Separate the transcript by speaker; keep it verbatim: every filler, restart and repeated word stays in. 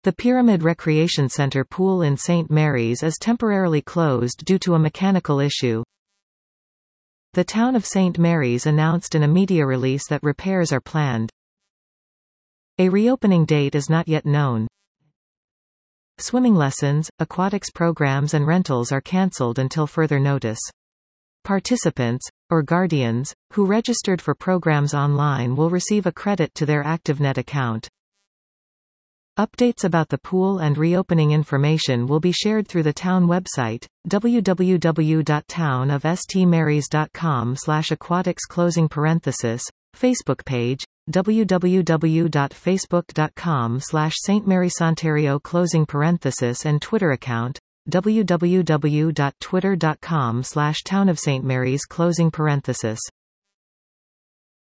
Speaker 1: The Pyramid Recreation Center pool in Saint Mary's is temporarily closed due to a mechanical issue. The town of Saint Mary's announced in a media release that repairs are planned. A reopening date is not yet known. Swimming lessons, aquatics programs and rentals are cancelled until further notice. Participants, or guardians, who registered for programs online will receive a credit to their ActiveNet account. Updates about the pool and reopening information will be shared through the town website, w w w dot town of st marys dot com slash aquatics closing parenthesis, Facebook page, w w w dot facebook dot com slash Saint Mary's Ontario closing parenthesis and Twitter account, w w w dot twitter dot com slash town of Saint Mary's closing parenthesis.